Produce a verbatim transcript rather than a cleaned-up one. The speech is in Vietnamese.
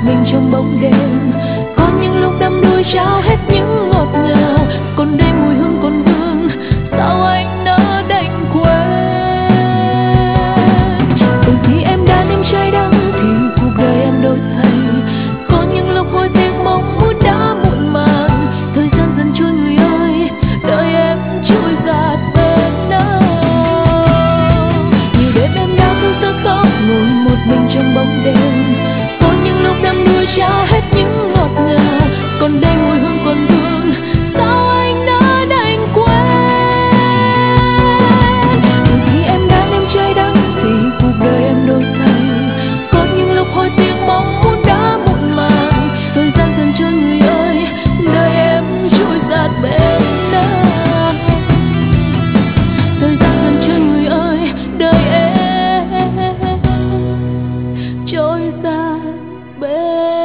mình trong bóng đêm. Có những lúc đắm đuối trao hết những ngọt ngào, còn đây mùi hương còn vương, sao anh nỡ đành quên. Từ khi em đã nếm trái đắng thì cuộc đời em đổi thay. Có những lúc hối tiếc mong muốn đã muộn màng, thời gian dần trôi người ơi, đời em trôi dạt bên đâu. Nhiều đêm em đã thức giấc khóc ngồi một mình trong bóng đêm. Có những lúc đắm đuối trao hết những ngọt ngào, còn đây mùi hương còn vương, sao anh đã đành quên. Từ khi em đã nếm trái đắng thì cuộc đời em đổi thay. Có những lúc hối tiếc mong muốn đã muộn màng, thời gian dần trôi người ơi, đời em trôi dạt bên đâu. Thời gian dần trôi người ơi, đời em trôi dạt bên